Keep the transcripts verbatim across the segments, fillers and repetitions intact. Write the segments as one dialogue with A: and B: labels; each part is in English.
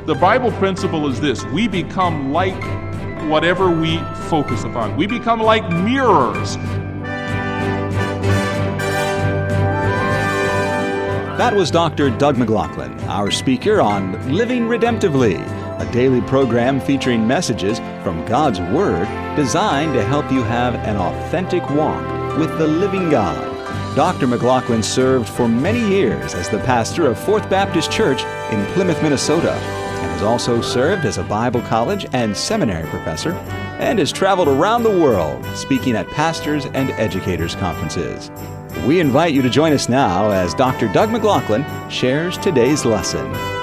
A: The Bible principle is this: we become like whatever we focus upon. We become like mirrors.
B: That was Doctor Doug McLaughlin, our speaker on Living Redemptively, a daily program featuring messages from God's Word designed to help you have an authentic walk with the living God. Doctor McLaughlin served for many years as the pastor of Fourth Baptist Church in Plymouth, Minnesota, and has also served as a Bible college and seminary professor, and has traveled around the world speaking at pastors' and educators' conferences. We invite you to join us now as Doctor Doug McLaughlin shares today's lesson.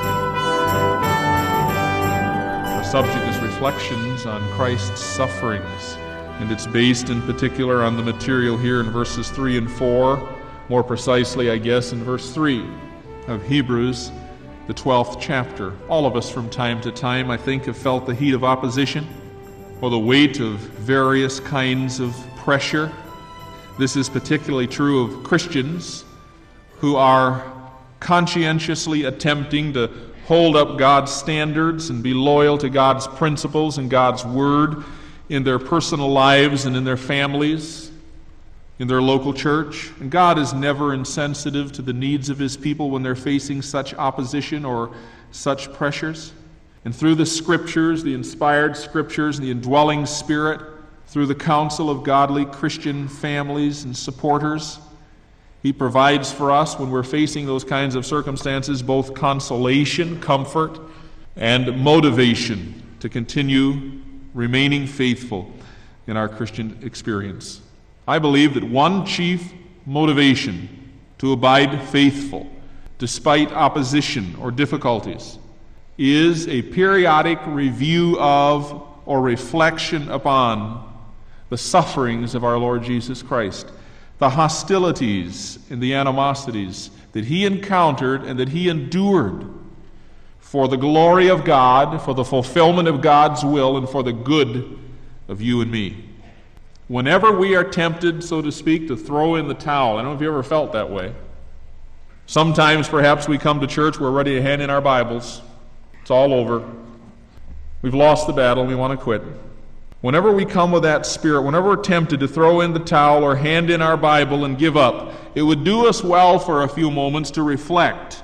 A: The subject is Reflections on Christ's Sufferings, and it's based in particular on the material here in verses three and four, more precisely, I guess, in verse three of Hebrews, the twelfth chapter. All of us from time to time, I think, have felt the heat of opposition or the weight of various kinds of pressure. This is particularly true of Christians who are conscientiously attempting to hold up God's standards and be loyal to God's principles and God's Word in their personal lives and in their families, in their local church. And God is never insensitive to the needs of His people when they're facing such opposition or such pressures. And through the Scriptures, the inspired Scriptures, and the indwelling Spirit, through the counsel of godly Christian families and supporters, He provides for us, when we're facing those kinds of circumstances, both consolation, comfort, and motivation to continue remaining faithful in our Christian experience. I believe that one chief motivation to abide faithful, despite opposition or difficulties, is a periodic review of or reflection upon the sufferings of our Lord Jesus Christ, the hostilities and the animosities that He encountered and that He endured for the glory of God, for the fulfillment of God's will, and for the good of you and me. Whenever we are tempted, so to speak, to throw in the towel, I don't know if you ever felt that way. Sometimes perhaps we come to church, we're ready to hand in our Bibles. It's all over. We've lost the battle, we want to quit. Whenever we come with that spirit, whenever we're tempted to throw in the towel or hand in our Bible and give up, it would do us well for a few moments to reflect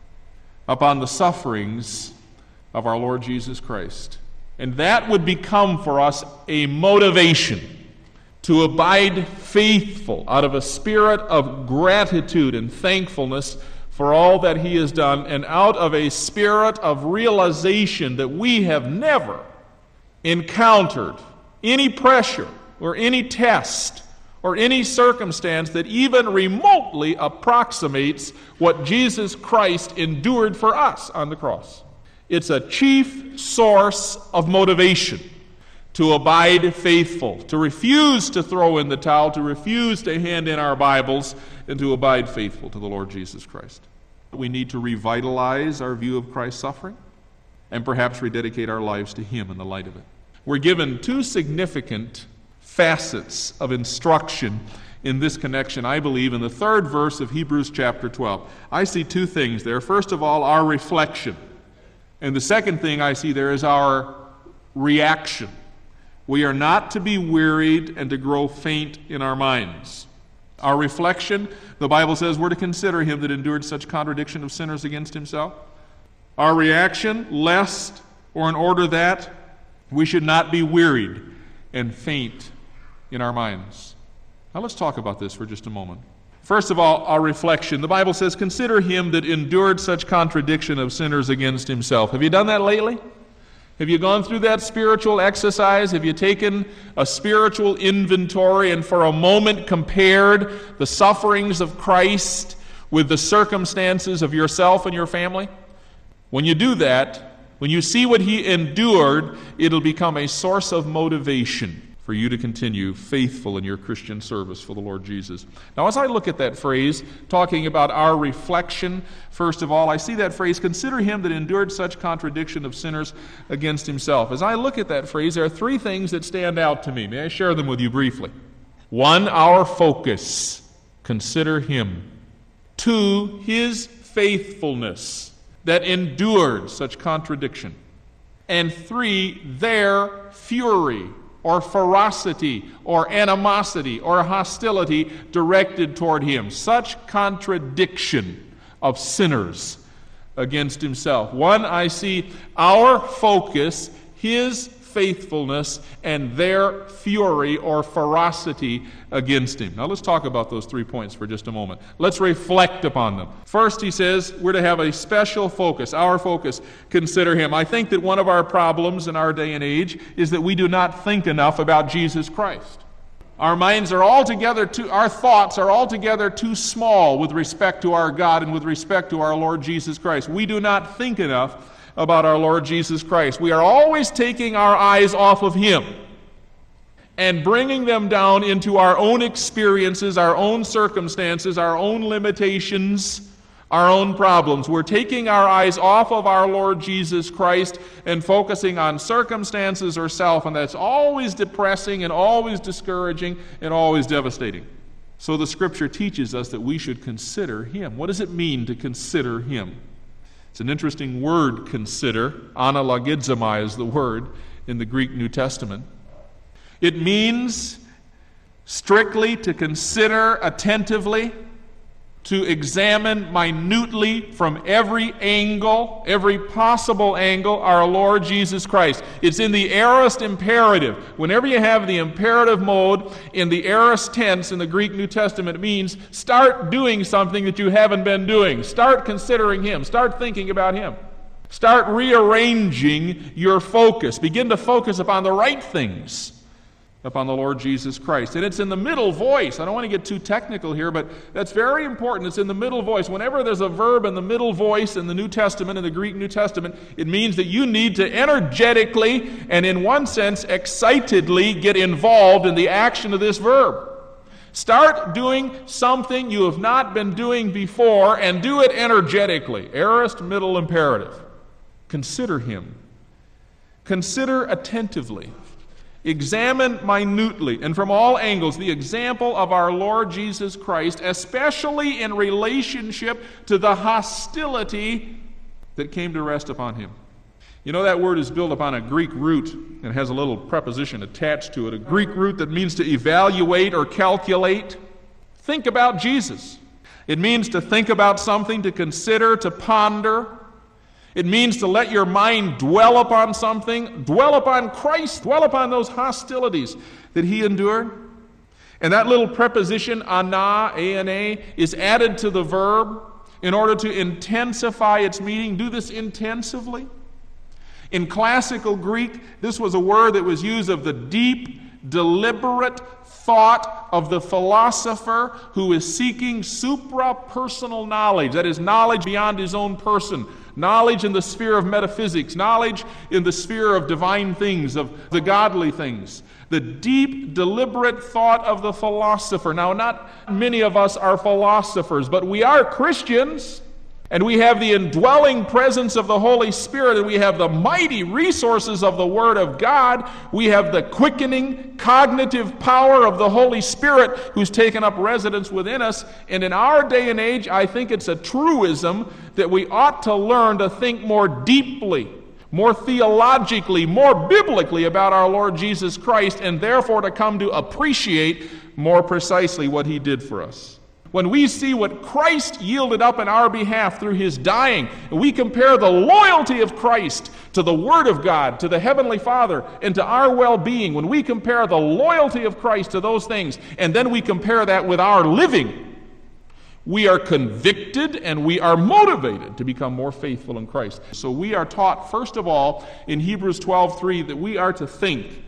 A: upon the sufferings of our Lord Jesus Christ. And that would become for us a motivation to abide faithful out of a spirit of gratitude and thankfulness for all that He has done, and out of a spirit of realization that we have never encountered any pressure or any test or any circumstance that even remotely approximates what Jesus Christ endured for us on the cross. It's a chief source of motivation to abide faithful, to refuse to throw in the towel, to refuse to hand in our Bibles, and to abide faithful to the Lord Jesus Christ. We need to revitalize our view of Christ's suffering and perhaps rededicate our lives to Him in the light of it. We're given two significant facets of instruction in this connection, I believe, in the third verse of Hebrews chapter twelve. I see two things there. First of all, our reflection. And the second thing I see there is our reaction. We are not to be wearied and to grow faint in our minds. Our reflection, the Bible says we're to consider Him that endured such contradiction of sinners against Himself. Our reaction, lest or in order that we should not be wearied and faint in our minds. Now let's talk about this for just a moment. First of all, our reflection. The Bible says, consider Him that endured such contradiction of sinners against Himself. Have you done that lately? Have you gone through that spiritual exercise? Have you taken a spiritual inventory and for a moment compared the sufferings of Christ with the circumstances of yourself and your family? When you do that, when you see what He endured, it'll become a source of motivation for you to continue faithful in your Christian service for the Lord Jesus. Now, as I look at that phrase, talking about our reflection, first of all, I see that phrase, consider Him that endured such contradiction of sinners against Himself. As I look at that phrase, there are three things that stand out to me. May I share them with you briefly? One, our focus. Consider Him. Two, His faithfulness. that endured such contradiction. And three, their fury or ferocity or animosity or hostility directed toward him. Such contradiction of sinners against himself. One, I see our focus, his faithfulness, and their fury or ferocity against him. Now let's talk about those three points for just a moment. Let's reflect upon them. First, he says we're to have a special focus. Our focus, consider him. I think that one of our problems in our day and age is that we do not think enough about Jesus Christ. Our minds are altogether too, our thoughts are altogether too small with respect to our God and with respect to our Lord Jesus Christ. We do not think enough about our Lord Jesus Christ. We are always taking our eyes off of him and bringing them down into our own experiences, our own circumstances, our own limitations, our own problems. We're taking our eyes off of our Lord Jesus Christ and focusing on circumstances or self, and that's always depressing and always discouraging and always devastating. So the Scripture teaches us that we should consider him. What does it mean to consider him? It's an interesting word, consider. Analogizomai is the word in the Greek New Testament. It means strictly to consider attentively, to examine minutely from every angle, every possible angle, our Lord Jesus Christ. It's in the aorist imperative. Whenever you have the imperative mode in the aorist tense in the Greek New Testament, it means start doing something that you haven't been doing. Start considering him. Start thinking about him. Start rearranging your focus. Begin to focus upon the right things, upon the Lord Jesus Christ. And it's in the middle voice. I don't want to get too technical here, but that's very important. It's in the middle voice. Whenever there's a verb in the middle voice in the New Testament, in the Greek New Testament, it means that you need to energetically and in one sense excitedly get involved in the action of this verb. Start doing something you have not been doing before and do it energetically. Aorist middle imperative. Consider him. Consider attentively. Examine minutely and from all angles the example of our Lord Jesus Christ, especially in relationship to the hostility that came to rest upon him. You know, that word is built upon a Greek root and has a little preposition attached to it, a Greek root that means to evaluate or calculate. Think about Jesus. It means to think about something, to consider, to ponder. It means to let your mind dwell upon something, dwell upon Christ, dwell upon those hostilities that he endured. And that little preposition, ana, A-N-A, is added to the verb in order to intensify its meaning. Do this intensively. In classical Greek, this was a word that was used of the deep, deliberate thought of the philosopher who is seeking supra-personal knowledge, that is, knowledge beyond his own person, knowledge in the sphere of metaphysics, knowledge in the sphere of divine things, of the godly things. The deep, deliberate thought of the philosopher. Now, not many of us are philosophers, but we are Christians, and we have the indwelling presence of the Holy Spirit, and we have the mighty resources of the Word of God. We have the quickening, cognitive power of the Holy Spirit who's taken up residence within us. And in our day and age, I think it's a truism that we ought to learn to think more deeply, more theologically, more biblically about our Lord Jesus Christ, and therefore to come to appreciate more precisely what he did for us. When we see what Christ yielded up in our behalf through his dying, and we compare the loyalty of Christ to the Word of God, to the Heavenly Father, and to our well-being, when we compare the loyalty of Christ to those things, and then we compare that with our living, we are convicted and we are motivated to become more faithful in Christ. So we are taught, first of all, in Hebrews twelve three, that we are to think.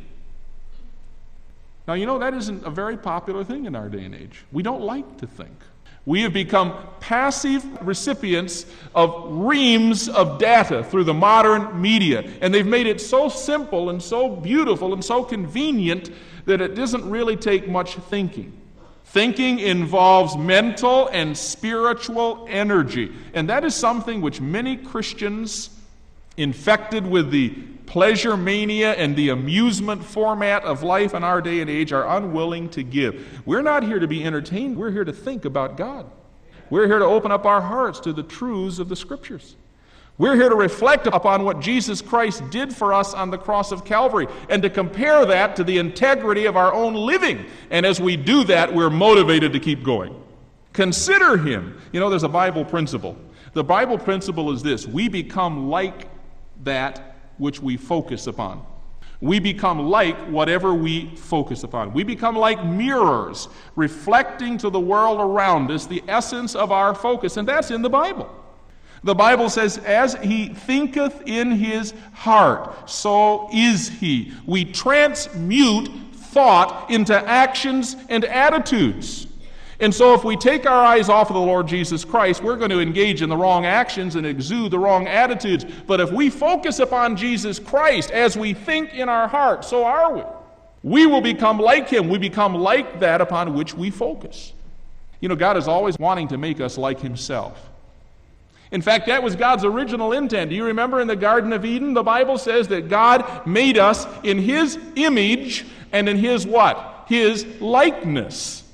A: Now, you know, that isn't a very popular thing in our day and age. We don't like to think. We have become passive recipients of reams of data through the modern media, and they've made it so simple and so beautiful and so convenient that it doesn't really take much thinking. Thinking involves mental and spiritual energy, and that is something which many Christians, infected with the pleasure mania and the amusement format of life in our day and age, are unwilling to give. We're not here to be entertained. We're here to think about God. We're here to open up our hearts to the truths of the Scriptures. We're here to reflect upon what Jesus Christ did for us on the cross of Calvary and to compare that to the integrity of our own living. And as we do that, we're motivated to keep going. Consider him. You know, there's a Bible principle. The Bible principle is this: we become like that which we focus upon. We become like whatever we focus upon. We become like mirrors, reflecting to the world around us the essence of our focus, and that's in the Bible. The Bible says, as he thinketh in his heart, so is he. We transmute thought into actions and attitudes. And so if we take our eyes off of the Lord Jesus Christ, we're going to engage in the wrong actions and exude the wrong attitudes. But if we focus upon Jesus Christ as we think in our heart, so are we. We will become like him. We become like that upon which we focus. You know, God is always wanting to make us like himself. In fact, that was God's original intent. Do you remember in the Garden of Eden, the Bible says that God made us in his image and in his what? His likeness.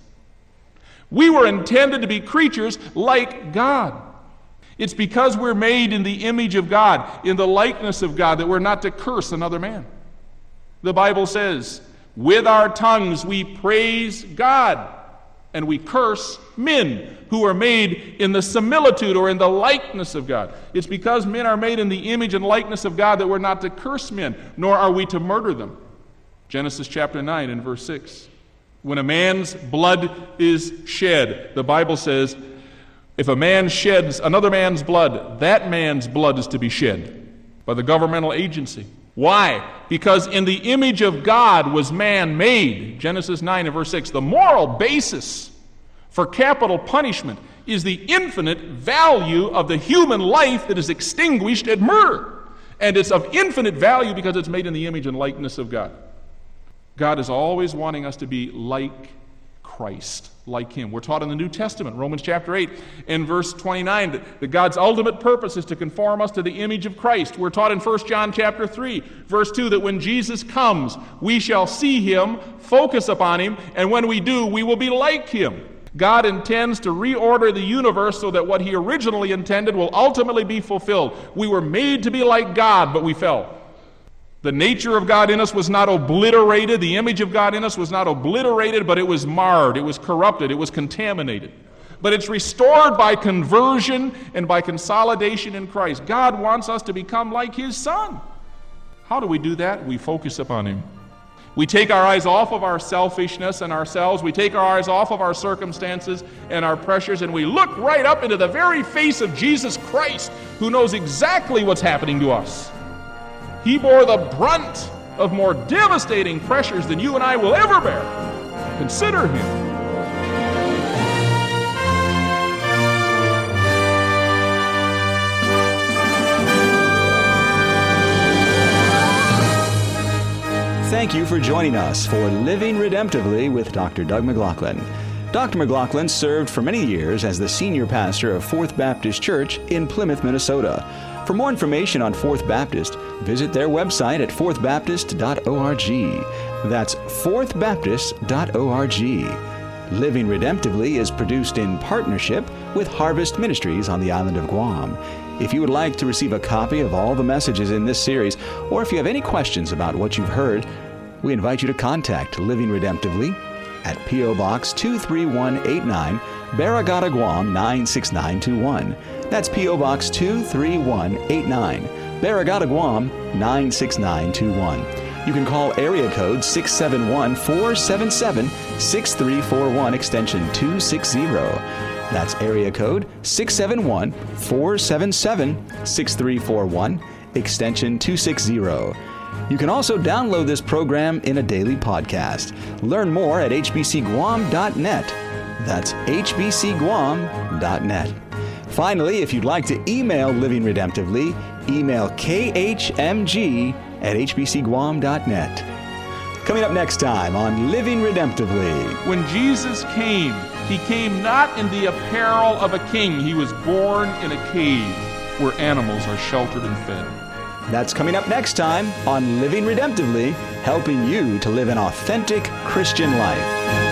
A: We were intended to be creatures like God. It's because we're made in the image of God, in the likeness of God, that we're not to curse another man. The Bible says, with our tongues we praise God, and we curse men who are made in the similitude or in the likeness of God. It's because men are made in the image and likeness of God that we're not to curse men, nor are we to murder them. Genesis chapter nine and verse six. When a man's blood is shed, the Bible says, if a man sheds another man's blood, that man's blood is to be shed by the governmental agency. Why? Because in the image of God was man made. Genesis nine and verse six. The moral basis for capital punishment is the infinite value of the human life that is extinguished at murder. And it's of infinite value because it's made in the image and likeness of God. God is always wanting us to be like Christ, like him. We're taught in the New Testament, Romans chapter eight and verse twenty-nine, that, that God's ultimate purpose is to conform us to the image of Christ. We're taught in First John chapter three, verse two, that when Jesus comes, we shall see him, focus upon him, and when we do, we will be like him. God intends to reorder the universe so that what he originally intended will ultimately be fulfilled. We were made to be like God, but we fell. The nature of God in us was not obliterated. The image of God in us was not obliterated, but it was marred. It was corrupted. It was contaminated. But it's restored by conversion and by consolidation in Christ. God wants us to become like his Son. How do we do that? We focus upon him. We take our eyes off of our selfishness and ourselves. We take our eyes off of our circumstances and our pressures, and we look right up into the very face of Jesus Christ, who knows exactly what's happening to us. He bore the brunt of more devastating pressures than you and I will ever bear. Consider him.
B: Thank you for joining us for Living Redemptively with Doctor Doug McLaughlin. Doctor McLaughlin served for many years as the senior pastor of Fourth Baptist Church in Plymouth, Minnesota. For more information on Fourth Baptist, visit their website at fourth baptist dot org. That's fourth baptist dot org. Living Redemptively is produced in partnership with Harvest Ministries on the island of Guam. If you would like to receive a copy of all the messages in this series, or if you have any questions about what you've heard, we invite you to contact Living Redemptively at P O. Box two three one eight nine, Barragata, Guam nine six nine two one. That's P O. Box two three one eight nine, Barragata, Guam nine six nine two one. You can call area code six seven one, four seven seven, six three four one, extension two sixty. That's area code six seven one, four seven seven, six three four one, extension two sixty. You can also download this program in a daily podcast. Learn more at h b c guam dot net. That's h b c guam dot net. Finally, if you'd like to email Living Redemptively, email k h m g at h b c guam dot net. Coming up next time on Living Redemptively.
A: When Jesus came, he came not in the apparel of a king. He was born in a cave where animals are sheltered and fed.
B: That's coming up next time on Living Redemptively, helping you to live an authentic Christian life.